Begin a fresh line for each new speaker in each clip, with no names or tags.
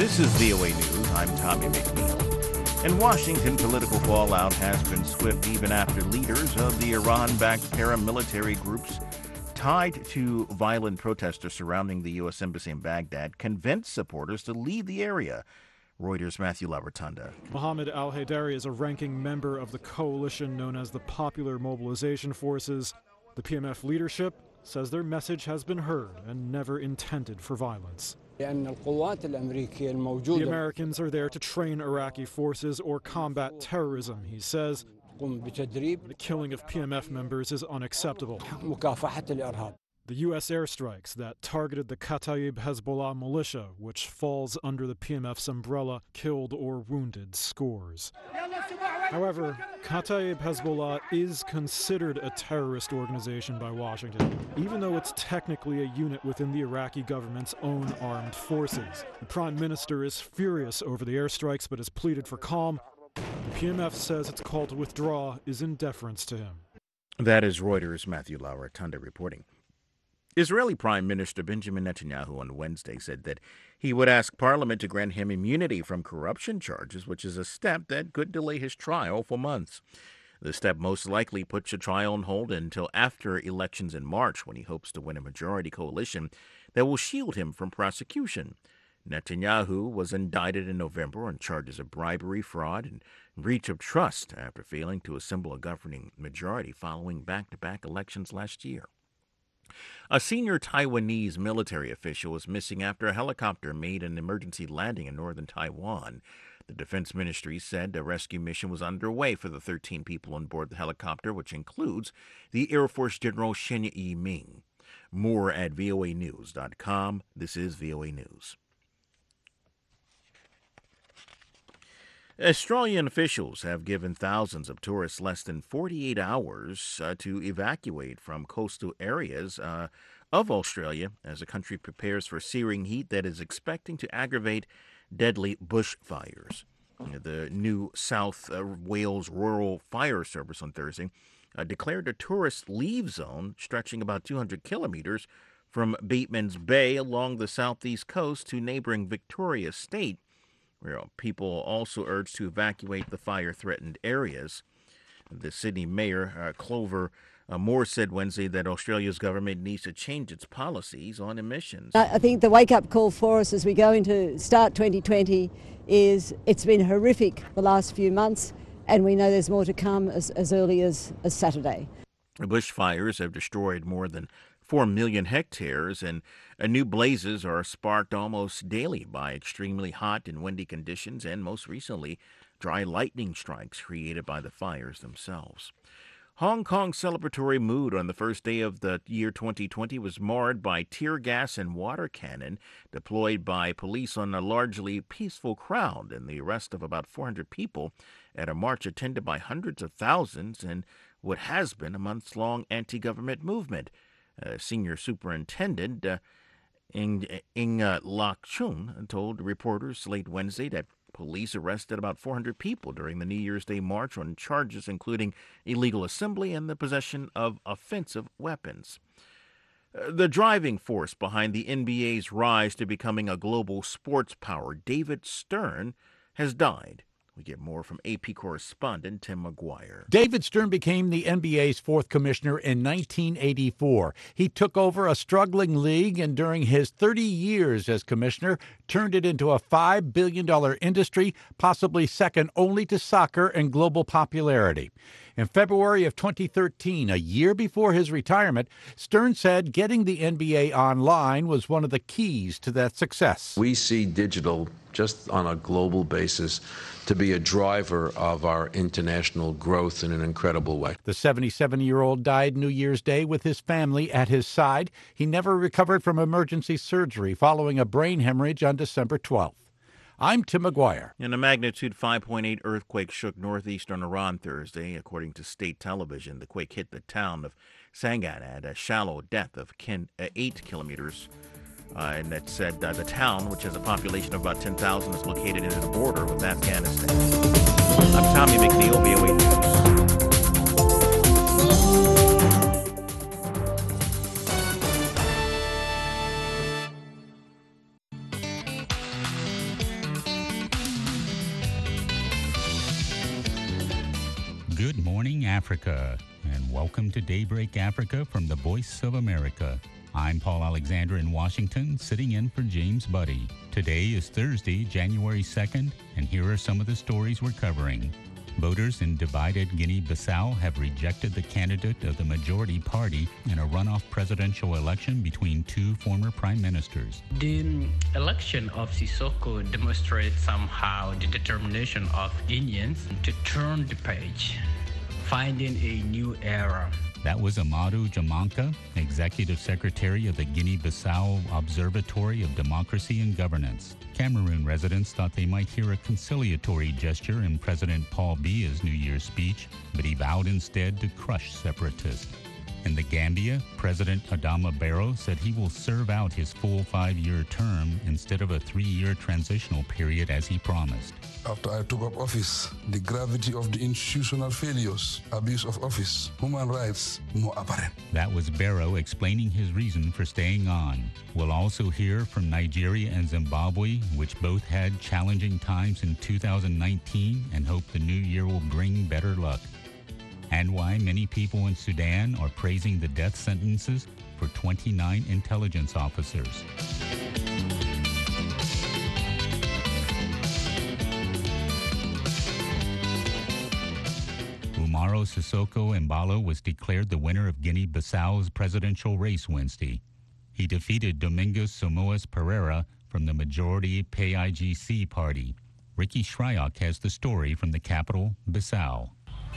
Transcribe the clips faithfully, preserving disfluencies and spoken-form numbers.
This is V O A News. I'm Tommy McNeil. In Washington, political fallout has been swift even after leaders of the Iran-backed paramilitary groups tied to violent protesters surrounding the U S Embassy in Baghdad convinced supporters to leave the area. Reuters' Matthew Lavertanda.
Mohammed al-Haidari is a ranking member of the coalition known as the Popular Mobilization Forces. The P M F leadership says their message has been heard and never intended for violence. The Americans are there to train Iraqi forces or combat terrorism, he says. The killing of P M F members is unacceptable. The U S airstrikes that targeted the Kataib Hezbollah militia, which falls under the P M F's umbrella, killed or wounded scores. However, Kataib Hezbollah is considered a terrorist organization by Washington, even though it's technically a unit within the Iraqi government's own armed forces. The Prime Minister is furious over the airstrikes but has pleaded for calm. The P M F says its call to withdraw is in deference to him.
That is Reuters' Matthew Lavertanda reporting. Israeli Prime Minister Benjamin Netanyahu on Wednesday said that he would ask Parliament to grant him immunity from corruption charges, which is a step that could delay his trial for months. The step most likely puts the trial on hold until after elections in March, when he hopes to win a majority coalition that will shield him from prosecution. Netanyahu was indicted in November on charges of bribery, fraud, and breach of trust after failing to assemble a governing majority following back-to-back elections last year. A senior Taiwanese military official was missing after a helicopter made an emergency landing in northern Taiwan. The Defense Ministry said a rescue mission was underway for the thirteen people on board the helicopter, which includes the Air Force General Shen Yi-ming. More at V O A news dot com. This is V O A News. Australian officials have given thousands of tourists less than forty-eight hours uh, to evacuate from coastal areas uh, of Australia as the country prepares for searing heat that is expecting to aggravate deadly bushfires. The New South uh, Wales Rural Fire Service on Thursday uh, declared a tourist leave zone stretching about two hundred kilometers from Batemans Bay along the southeast coast to neighboring Victoria State, where people also urged to evacuate the fire-threatened areas. The Sydney Mayor, uh, Clover uh, Moore, said Wednesday that Australia's government needs to change its policies on emissions.
I think the wake-up call for us as we go into start twenty twenty is it's been horrific the last few months, and we know there's more to come as, as early as, as Saturday.
The bushfires have destroyed more than four million hectares, and uh, new blazes are sparked almost daily by extremely hot and windy conditions, and most recently, dry lightning strikes created by the fires themselves. Hong Kong's celebratory mood on the first day of the year twenty twenty was marred by tear gas and water cannon deployed by police on a largely peaceful crowd and the arrest of about four hundred people at a march attended by hundreds of thousands in what has been a months-long anti-government movement. Uh, Senior Superintendent uh, Ing, Ing uh, Lak Chun told reporters late Wednesday that police arrested about four hundred people during the New Year's Day march on charges including illegal assembly and the possession of offensive weapons. Uh, the driving force behind the N B A's rise to becoming a global sports power, David Stern, has died. We get more from A P correspondent Tim McGuire.
David Stern became the N B A's fourth commissioner in nineteen eighty-four. He took over a struggling league and during his thirty years as commissioner, turned it into a five billion dollars industry, possibly second only to soccer in global popularity. In February of twenty thirteen, a year before his retirement, Stern said getting the N B A online was one of the keys to that success.
We see digital just on a global basis to be a driver of our international growth in an incredible way.
The seventy-seven-year-old died New Year's Day with his family at his side. He never recovered from emergency surgery following a brain hemorrhage on December twelfth. I'm Tim McGuire.
And a magnitude five point eight earthquake shook northeastern Iran Thursday. According to state television, the quake hit the town of Sangan at a shallow depth of kin- uh, eight kilometers. Uh, and it said uh, the town, which has a population of about ten thousand, is located near the border with Afghanistan. I'm Tommy McNeil, V O A News.
Africa, and welcome to Daybreak Africa from the Voice of America. I'm Paul Alexander in Washington, sitting in for James Buddy. Today is Thursday, January second, and here are some of the stories we're covering. Voters in divided Guinea-Bissau have rejected the candidate of the majority party in a runoff presidential election between two former prime ministers.
The election of Sissoko demonstrates somehow the determination of Guineans to turn the page, finding a new era.
That was Amadou Jamanka, Executive Secretary of the Guinea-Bissau Observatory of Democracy and Governance. Cameroon residents thought they might hear a conciliatory gesture in President Paul Biya's New Year's speech, but he vowed instead to crush separatists. In the Gambia, President Adama Barrow said he will serve out his full five-year term instead of a three-year transitional period as he promised.
After I took up office, the gravity of the institutional failures, abuse of office, human rights, more apparent.
That was Barrow explaining his reason for staying on. We'll also hear from Nigeria and Zimbabwe, which both had challenging times in two thousand nineteen and hope the new year will bring better luck. And why many people in Sudan are praising the death sentences for twenty-nine intelligence officers. Umaro Sissoko Embalo was declared the winner of Guinea-Bissau's presidential race Wednesday. He defeated Domingos Simoes Pereira from the majority P I G C party. Ricky Shryock has the story from the capital, Bissau.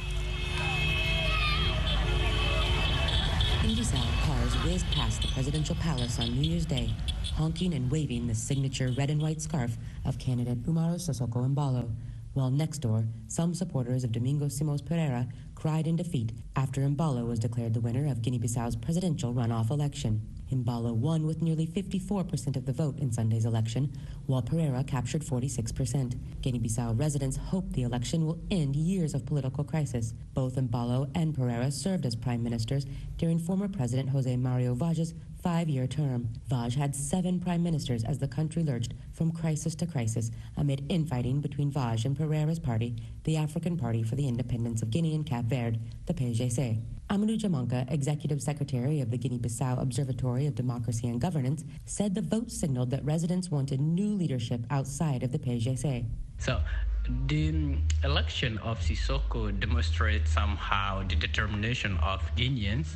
In Bissau, cars whizzed past the presidential palace on New Year's Day, honking and waving the signature red and white scarf of candidate Umaro Sissoko Embalo, while next door, some supporters of Domingos Simoes Pereira cried in defeat after Embalo was declared the winner of Guinea-Bissau's presidential runoff election. Embalo won with nearly fifty-four percent of the vote in Sunday's election, while Pereira captured forty-six percent. Guinea-Bissau residents hope the election will end years of political crisis. Both Embalo and Pereira served as prime ministers during former President Jose Mario Vaz's five-year term. Vaz had seven prime ministers as the country lurched from crisis to crisis amid infighting between Vaz and Pereira's party, the African Party for the Independence of Guinea and Cape Verde, the P G C. Amadou Jamanka, Executive Secretary of the Guinea-Bissau Observatory of Democracy and Governance, said the vote signaled that residents wanted new leadership outside of the P G C.
So the election of Sissoko demonstrates somehow the determination of Guineans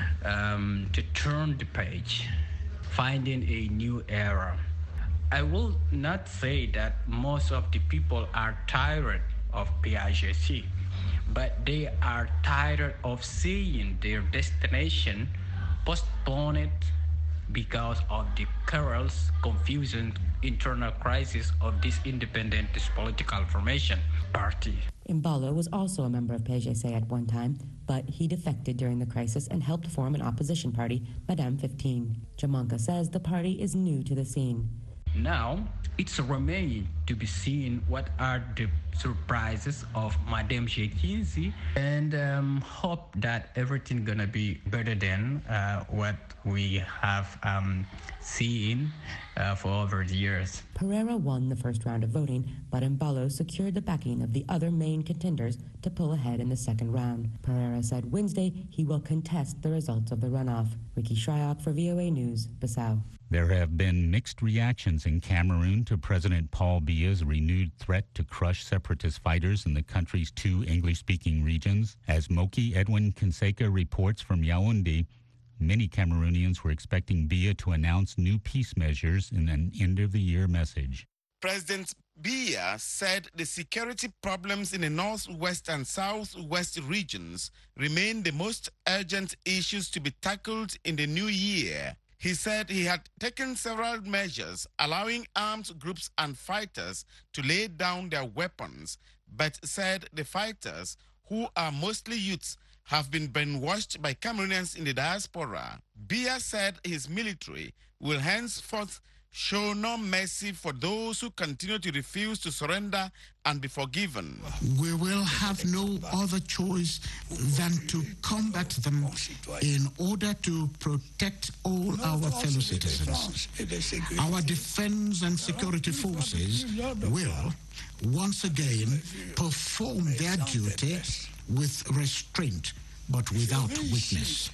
um, to turn the page, finding a new era. I will not say that most of the people are tired of P I G C, but they are tired of seeing their destination postponed because of the chaos, confusion, internal crisis of this independent political formation party.
Embalo was also a member of P G C at one time, but he defected during the crisis and helped form an opposition party, Madame fifteen. Jamanka says the party is new to the scene.
Now, it's remaining to be seen what are the surprises of Madame fifteen, and um, hope that everything gonna be better than uh, what we have um, seen uh, for over the years.
Pereira won the first round of voting, but Embalo secured the backing of the other main contenders to pull ahead in the second round. Pereira said Wednesday he will contest the results of the runoff. Ricky Shryock for V O A News, Bissau.
There have been mixed reactions in Cameroon to President Paul Biya's renewed threat to crush separatist fighters in the country's two English-speaking regions. As Moki Edwin Kinseka reports from Yaoundé, many Cameroonians were expecting Biya to announce new peace measures in an end-of-the-year message.
President Biya said the security problems in the northwest and southwest regions remain the most urgent issues to be tackled in the new year. He said he had taken several measures allowing armed groups and fighters to lay down their weapons, but said the fighters, who are mostly youths, have been brainwashed by Cameroonians in the diaspora. Biya said his military will henceforth show no mercy for those who continue to refuse to surrender and be forgiven.
We will have no other choice than to combat them in order to protect all our fellow citizens. Our defense and security forces will once again perform their duty with restraint, but without weakness.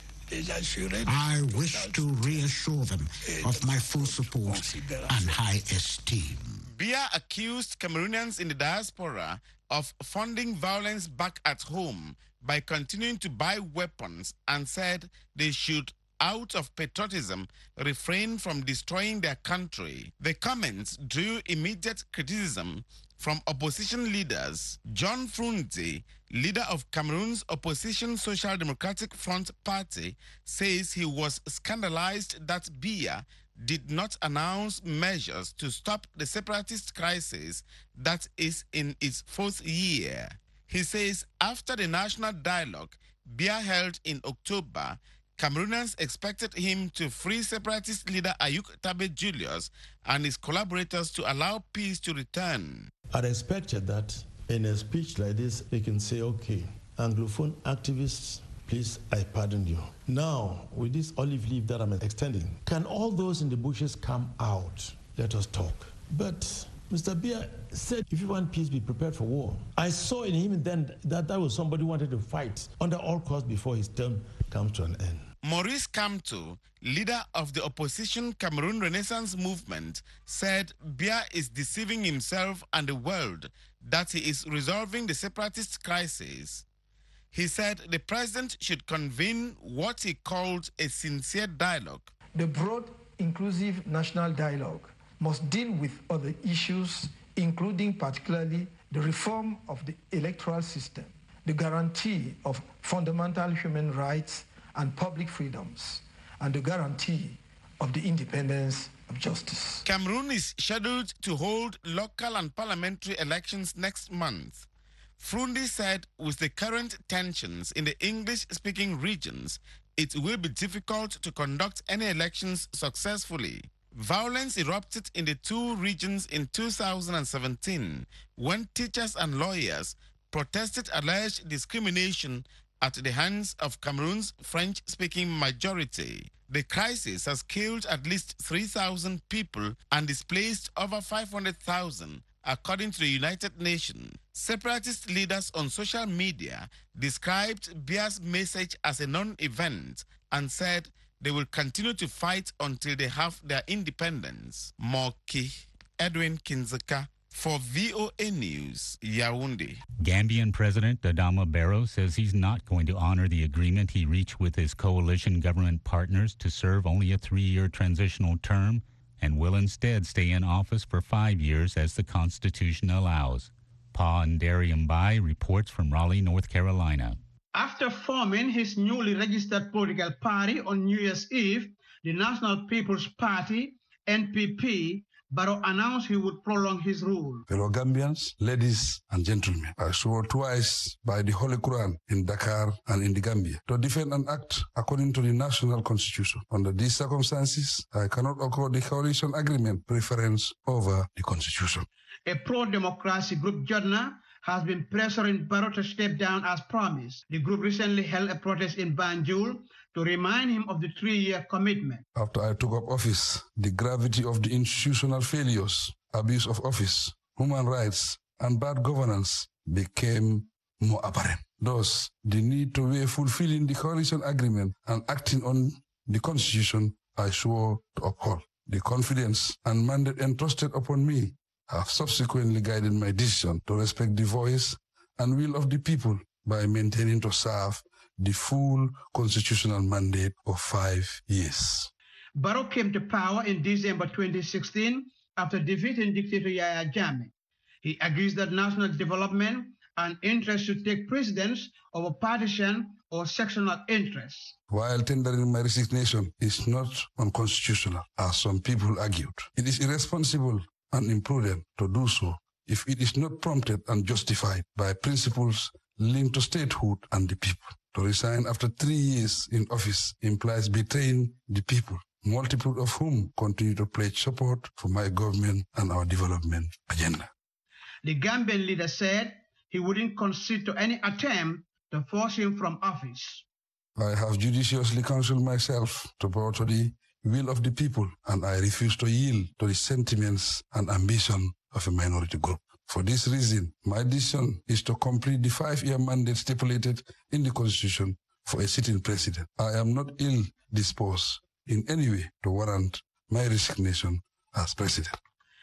I wish to reassure them of my full support and high esteem.
Biya accused Cameroonians in the diaspora of funding violence back at home by continuing to buy weapons and said they should, out of patriotism, refrain from destroying their country. The comments drew immediate criticism from opposition leaders. John Frunze, leader of Cameroon's opposition Social Democratic Front Party, says he was scandalized that Biya did not announce measures to stop the separatist crisis that is in its fourth year. He says after the national dialogue Biya held in October, Cameroonians expected him to free separatist leader Ayuk Tabe Julius and his collaborators to allow peace to return.
I'd expected that in a speech like this, they can say, okay, Anglophone activists, please, I pardon you. Now, with this olive leaf that I'm extending, can all those in the bushes come out? Let us talk. But Mister Biya said, if you want peace, be prepared for war. I saw in him then that that was somebody who wanted to fight under all costs before his term comes to an end.
Maurice Kamto, leader of the opposition Cameroon Renaissance Movement, said Biya is deceiving himself and the world that he is resolving the separatist crisis. He said the president should convene what he called a sincere dialogue.
The broad, inclusive national dialogue must deal with other issues, including particularly the reform of the electoral system, the guarantee of fundamental human rights and public freedoms, and the guarantee of the independence of justice.
Cameroon is scheduled to hold local and parliamentary elections next month. Frundi said with the current tensions in the English-speaking regions, it will be difficult to conduct any elections successfully. Violence erupted in the two regions in two thousand seventeen when teachers and lawyers protested alleged discrimination at the hands of Cameroon's French-speaking majority. The crisis has killed at least three thousand people and displaced over five hundred thousand, according to the United Nations. Separatist leaders on social media described Biya's message as a non-event and said they will continue to fight until they have their independence. Moki, Edwin Kinzeka, for V O A News, Yaoundé.
Gambian President Adama Barrow says he's not going to honor the agreement he reached with his coalition government partners to serve only a three-year transitional term and will instead stay in office for five years as the Constitution allows. Pa Nderi Mbai reports from Raleigh, North Carolina.
After forming his newly registered political party on New Year's Eve, the National People's Party, N P P, Barrow announced he would prolong his rule.
Fellow Gambians, ladies and gentlemen, I swore twice by the Holy Quran in Dakar and in the Gambia to defend and act according to the national constitution. Under these circumstances, I cannot accord the coalition agreement preference over the constitution.
A pro-democracy group, Jodna, has been pressuring Barrow to step down as promised. The group recently held a protest in Banjul to remind him of the three-year commitment.
After I took up office, the gravity of the institutional failures, abuse of office, human rights, and bad governance became more apparent. Thus, the need to weigh fulfilling the coalition agreement and acting on the Constitution I swore to uphold. The confidence and mandate entrusted upon me have subsequently guided my decision to respect the voice and will of the people by maintaining to serve the full constitutional mandate of five years.
Barrow came to power in December twenty sixteen after defeating dictator Yahya Jammeh. He agrees that national development and interest should take precedence over partisan or sectional interests.
While tendering my resignation is not unconstitutional, as some people argued, it is irresponsible and imprudent to do so if it is not prompted and justified by principles linked to statehood and the people. To resign after three years in office implies betraying the people, multiple of whom continue to pledge support for my government and our development agenda.
The Gambian leader said he wouldn't concede to any attempt to force him from office.
I have judiciously counseled myself to bow to the will of the people, and I refuse to yield to the sentiments and ambition of a minority group. For this reason, my decision is to complete the five-year mandate stipulated in the Constitution for a sitting president. I am not ill-disposed in any way to warrant my resignation as president.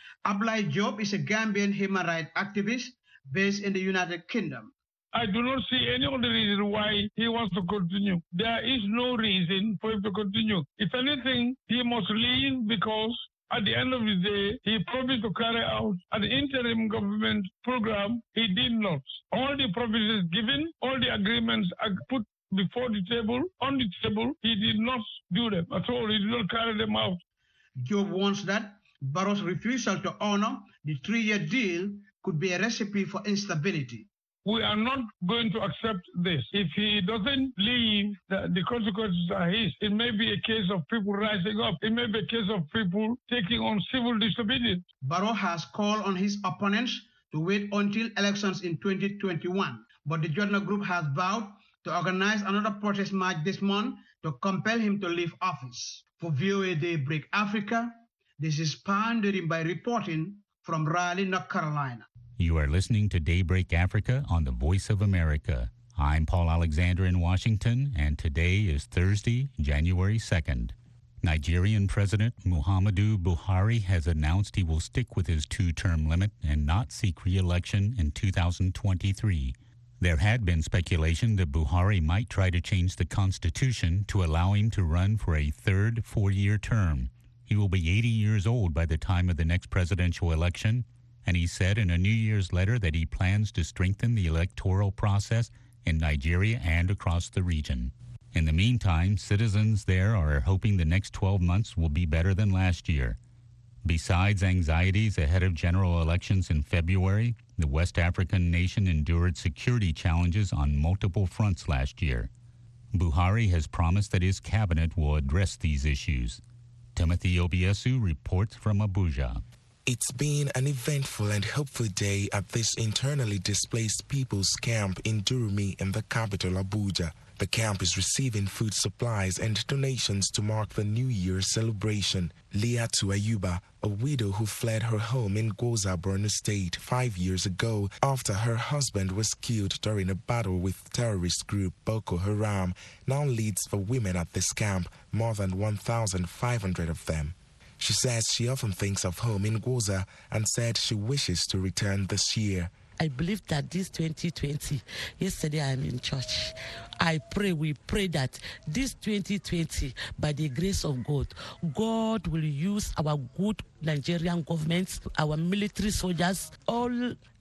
Ablai Job is a Gambian human rights activist based in the United Kingdom.
I do not see any other reason why he wants to continue. There is no reason for him to continue. If anything, he must leave because at the end of the day, he promised to carry out an interim government program. He did not. All the promises given, all the agreements are put before the table, on the table, he did not do them at all. He did not carry them out.
Job warns that Barrow's refusal to honor the three-year deal could be a recipe for instability.
We are not going to accept this. If he doesn't leave, the, the consequences are his. It may be a case of people rising up. It may be a case of people taking on civil disobedience.
Barrow has called on his opponents to wait until elections in twenty twenty-one. But the Jotna Group has vowed to organize another protest march this month to compel him to leave office. For V O A Daybreak Africa, this is Pandering by reporting from Raleigh, North Carolina.
You are listening to Daybreak Africa on the Voice of America. I'm Paul Alexander in Washington, and today is Thursday, January second. Nigerian President Muhammadu Buhari has announced he will stick with his two-term limit and not seek re-election in two thousand twenty-three. There had been speculation that Buhari might try to change the constitution to allow him to run for a third four-year term. He will be eighty years old by the time of the next presidential election, and he said in a New Year's letter that he plans to strengthen the electoral process in Nigeria and across the region. In the meantime, citizens there are hoping the next twelve months will be better than last year. Besides anxieties ahead of general elections in February, the West African nation endured security challenges on multiple fronts last year. Buhari has promised that his cabinet will address these issues. Timothy Obiesu reports from Abuja.
It's been an eventful and hopeful day at this internally displaced people's camp in Durumi in the capital Abuja. The camp is receiving food supplies and donations to mark the New Year celebration. Liatu Ayuba, a widow who fled her home in Gwoza, Borno State five years ago after her husband was killed during a battle with terrorist group Boko Haram, now leads the women at this camp, more than one thousand five hundred of them. She says she often thinks of home in Gwoza and said she wishes to return this year.
I believe that this twenty twenty, yesterday I'm in church. I pray, we pray that this twenty twenty, by the grace of God, God will use our good Nigerian government, our military soldiers, all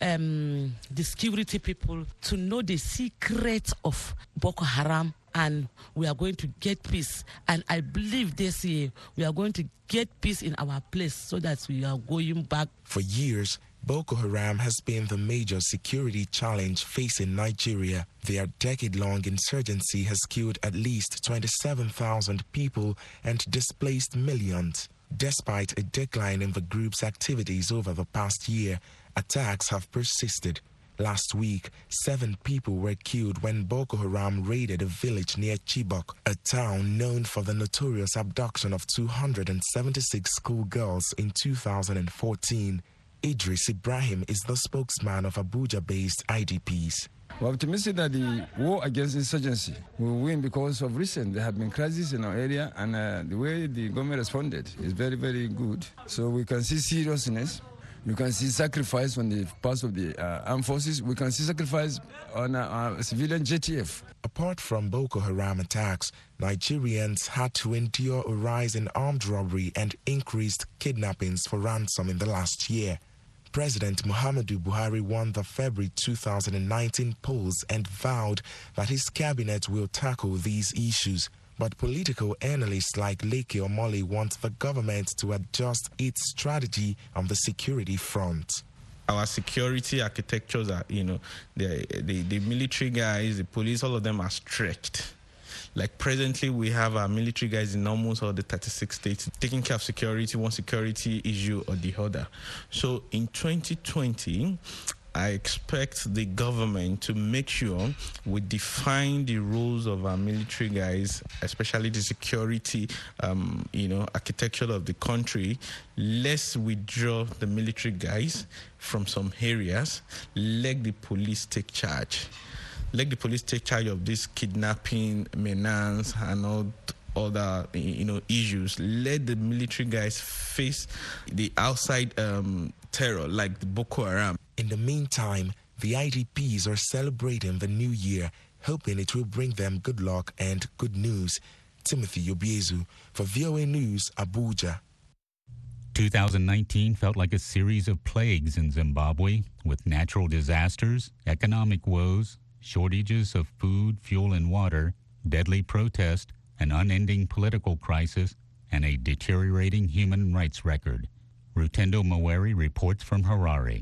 um, the security people to know the secret of Boko Haram, and we are going to get peace. And I believe this year we are going to get peace in our place so that we are going back.
For years, Boko Haram has been the major security challenge facing Nigeria. Their decade-long insurgency has killed at least twenty-seven thousand people and displaced millions. Despite a decline in the group's activities over the past year, attacks have persisted. Last week, seven people were killed when Boko Haram raided a village near Chibok, a town known for the notorious abduction of two hundred seventy-six schoolgirls in two thousand fourteen. Idris Ibrahim is the spokesman of Abuja-based I D Ps.
We're optimistic that the war against insurgency will win because of recent there have been crises in our area, and uh, the way the government responded is very, very good. So we can see seriousness. You can see sacrifice on the part of the uh, armed forces. We can see sacrifice on uh, uh, civilian J T F.
Apart from Boko Haram attacks, Nigerians had to endure a rise in armed robbery and increased kidnappings for ransom in the last year. President Muhammadu Buhari won the February two thousand nineteen polls and vowed that his cabinet will tackle these issues. But political analysts like Leke Omoli want the government to adjust its strategy on the security front.
Our security architectures are, you know, the, the, the military guys, the police, all of them are stretched. Like presently, we have our military guys in almost all the thirty-six states taking care of security, one security issue or the other. So in twenty twenty, I expect the government to make sure we define the roles of our military guys, especially the security, um, you know, architecture of the country. Let's withdraw the military guys from some areas. Let the police take charge. Let the police take charge of this kidnapping, menace, and all other, you know, issues. Let the military guys face the outside um, terror like the Boko Haram.
In the meantime, the I D Ps are celebrating the new year, hoping it will bring them good luck and good news. Timothy Obiezu for V O A News, Abuja.
two thousand nineteen felt like a series of plagues in Zimbabwe, with natural disasters, economic woes, shortages of food, fuel, and water, deadly protest, an unending political crisis, and a deteriorating human rights record. Rutendo Maweri reports from Harare.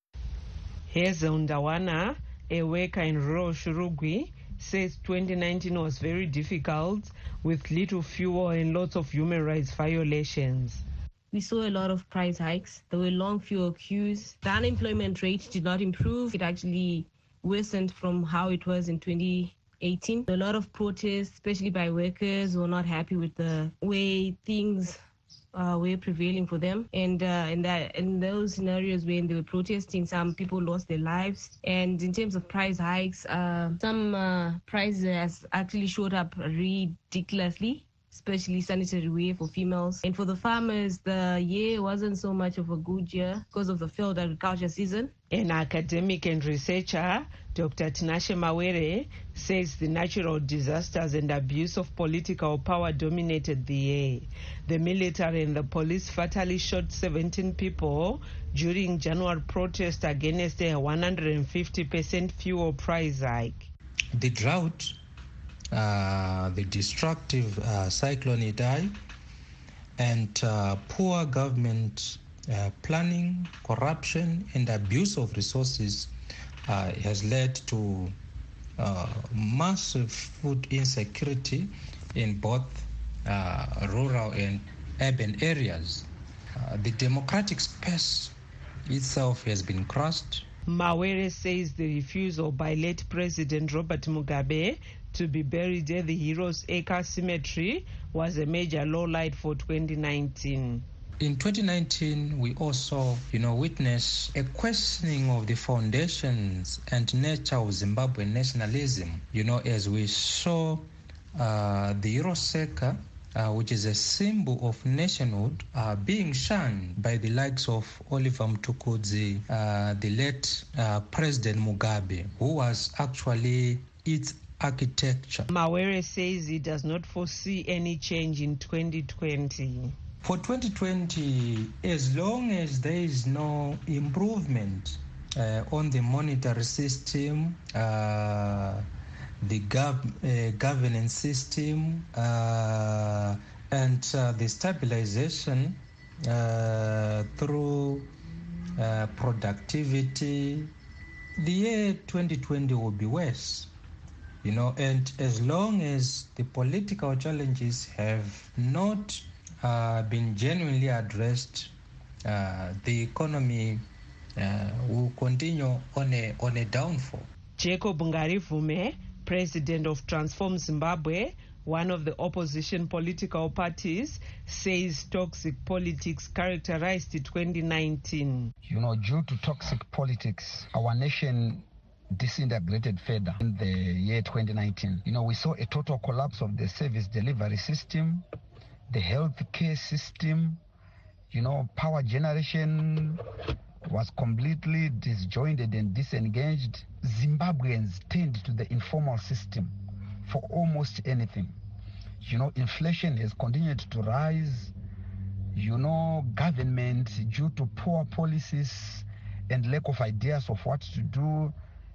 Heza Undawana, a worker in rural Shurugwi, says twenty nineteen was very difficult with little fuel and lots of human rights violations.
We saw a lot of price hikes. There were long fuel queues. The unemployment rate did not improve. It actually worsened from how it was in twenty eighteen. A lot of protests, especially by workers, who were not happy with the way things uh, were prevailing for them. And uh, in, that, in those scenarios when they were protesting, some people lost their lives. And in terms of price hikes, uh, some uh, prices actually shot up ridiculously, especially sanitary wear for females. And for the farmers, the year wasn't so much of a good year because of the failed agriculture season.
An academic and researcher, Doctor Tinashe Mawere, says the natural disasters and abuse of political power dominated the year. The military and the police fatally shot seventeen people during January protest against a one hundred fifty percent fuel price hike.
The drought, uh, the destructive uh, cyclone Idai, and uh, poor government uh, planning, corruption, and abuse of resources uh, has led to uh, massive food insecurity in both uh, rural and urban areas. Uh, the democratic space itself has been crushed.
Mawere says the refusal by late President Robert Mugabe to be buried at the Heroes Acre Cemetery was a major lowlight for twenty nineteen.
In twenty nineteen, we also, you know, witnessed a questioning of the foundations and nature of Zimbabwean nationalism, you know, as we saw uh, the Heroes Acre, uh, which is a symbol of nationhood, uh, being shunned by the likes of Oliver Mtukudzi, uh, the late uh, President Mugabe, who was actually its architecture.
Mawere says he does not foresee any change in twenty twenty.
For twenty twenty, as long as there is no improvement uh, on the monetary system, uh, the gov uh, governance system, uh, and uh, the stabilization uh, through uh, productivity, the year twenty twenty will be worse. You know, and as long as the political challenges have not uh, been genuinely addressed, uh, the economy uh, will continue on a on a downfall.
Jacob Ngarivume, president of Transform Zimbabwe, one of the opposition political parties, says toxic politics characterized twenty nineteen.
You know, due to toxic politics, our nation disintegrated further in the year twenty nineteen. You know, we saw a total collapse of the service delivery system, the health care system, you know, power generation was completely disjointed and disengaged. Zimbabweans turned to the informal system for almost anything. You know, inflation has continued to rise. You know, government, due to poor policies and lack of ideas of what to do,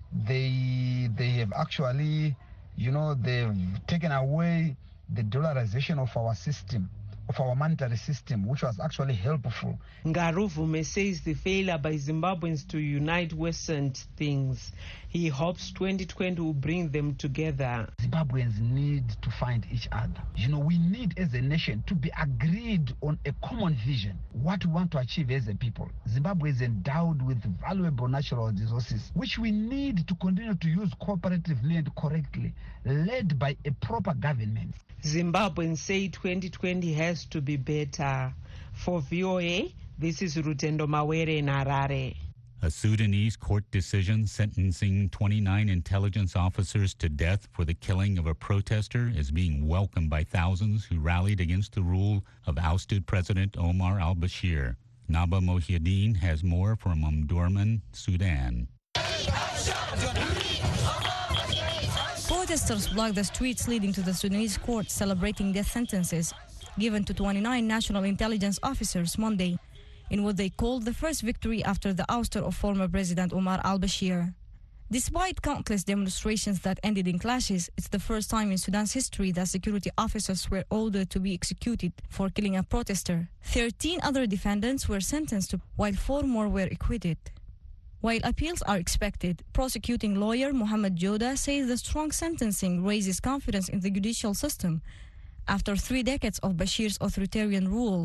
they they have actually, you know, they've taken away the dollarization of our system of our monetary system, which was actually helpful.
Ngaruvume says the failure by Zimbabweans to unite worsened things. He hopes twenty twenty will bring them together.
Zimbabweans need to find each other. You know, we need as a nation to be agreed on a common vision, what we want to achieve as a people. Zimbabwe is endowed with valuable natural resources, which we need to continue to use cooperatively and correctly, led by a proper government.
Zimbabweans say twenty twenty has to be better. For V O A, this is Rutendo Mawere in Harare.
A Sudanese court decision sentencing twenty-nine intelligence officers to death for the killing of a protester is being welcomed by thousands who rallied against the rule of ousted President Omar al-Bashir. Naba Mohiuddin has more from Omdurman, Sudan.
Protesters blocked the streets leading to the Sudanese court celebrating death sentences given to twenty-nine national intelligence officers Monday in what they called the first victory after the ouster of former President Omar al-Bashir. Despite countless demonstrations that ended in clashes, it's the first time in Sudan's history that security officers were ordered to be executed for killing a protester. Thirteen other defendants were sentenced, while four more were acquitted. While appeals are expected, prosecuting lawyer Mohammed Joda says the strong sentencing raises confidence in the judicial system after three decades of Bashir's authoritarian rule.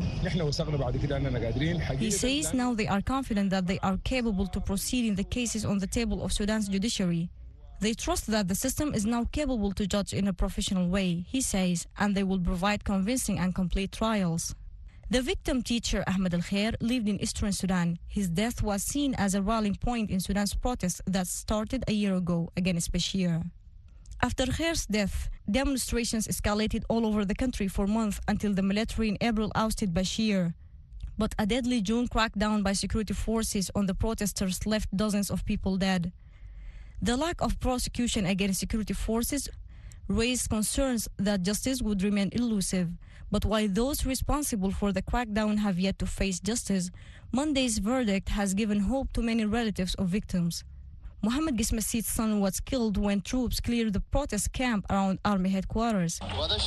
He says now they are confident that they are capable to proceed in the cases on the table of Sudan's judiciary. They trust that the system is now capable to judge in a professional way, he says, and they will provide convincing and complete trials. The victim teacher Ahmed Al-Khair lived in eastern Sudan. His death was seen as a rallying point in Sudan's protests that started a year ago against Bashir. After Khair's death, demonstrations escalated all over the country for months until the military in April ousted Bashir. But a deadly June crackdown by security forces on the protesters left dozens of people dead. The lack of prosecution against security forces raised concerns that justice would remain elusive. But while those responsible for the crackdown have yet to face justice, Monday's verdict has given hope to many relatives of victims. Mohammed Gismasid's son was killed when troops cleared the protest camp around army headquarters.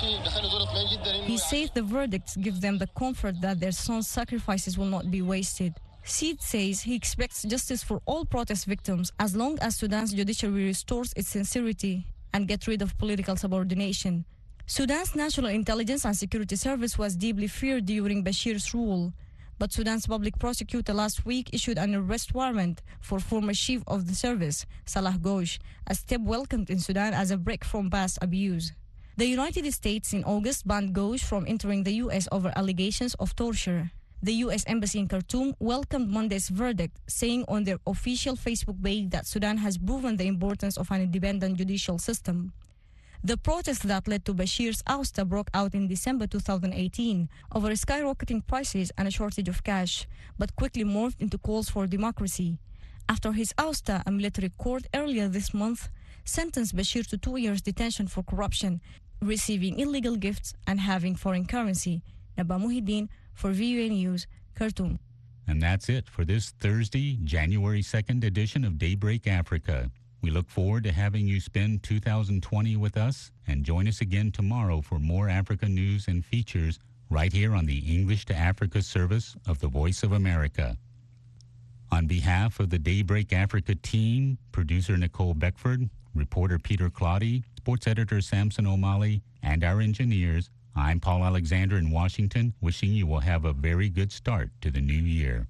He says the verdicts give them the comfort that their son's sacrifices will not be wasted. Sid says he expects justice for all protest victims as long as Sudan's judiciary restores its sincerity and gets rid of political subordination. Sudan's National Intelligence and Security Service was deeply feared during Bashir's rule, but Sudan's public prosecutor last week issued an arrest warrant for former chief of the service, Salah Ghosh, a step welcomed in Sudan as a break from past abuse. The United States in August banned Ghosh from entering the U S over allegations of torture. The U S Embassy in Khartoum welcomed Monday's verdict, saying on their official Facebook page that Sudan has proven the importance of an independent judicial system. The protests that led to Bashir's ouster broke out in December two thousand eighteen over skyrocketing prices and a shortage of cash, but quickly morphed into calls for democracy. After his ouster, a military court earlier this month sentenced Bashir to two years detention for corruption, receiving illegal gifts, and having foreign currency. Naba Mohiuddin for V U A News, Khartoum.
And that's it for this Thursday, January second edition of Daybreak Africa. We look forward to having you spend two thousand twenty with us, and join us again tomorrow for more Africa news and features right here on the English to Africa service of the Voice of America. On behalf of the Daybreak Africa team, producer Nicole Beckford, reporter Peter Claudy, sports editor Samson O'Malley, and our engineers, I'm Paul Alexander in Washington, wishing you will have a very good start to the new year.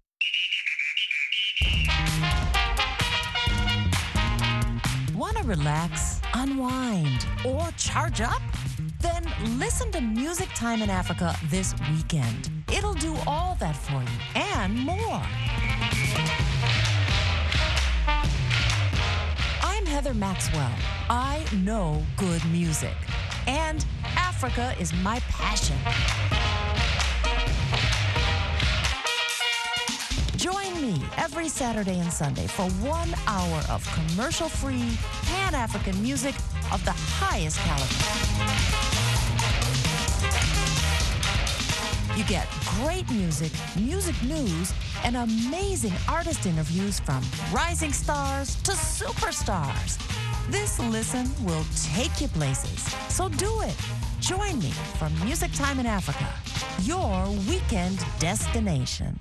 Want to relax, unwind, or charge up? Then listen to Music Time in Africa this weekend. It'll do all that for you and more. I'm Heather Maxwell. I know good music, and Africa is my passion. Join me every Saturday and Sunday for one hour of commercial-free, Pan-African music of the highest caliber. You get great music, music news, and amazing artist interviews from rising stars to superstars. This listen will take you places, so do it. Join me for Music Time in Africa, your weekend destination.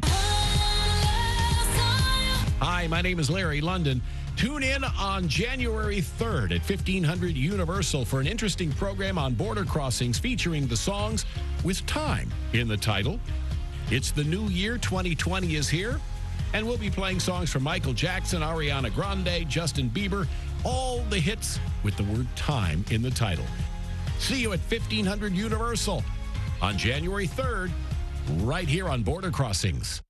Hi, my name is Larry London. Tune in on January third at fifteen hundred Universal for an interesting program on border crossings featuring the songs with time in the title. It's the new year, twenty twenty is here, and we'll be playing songs from Michael Jackson, Ariana Grande, Justin Bieber, all the hits with the word time in the title. See you at fifteen hundred Universal on January third, right here on Border Crossings.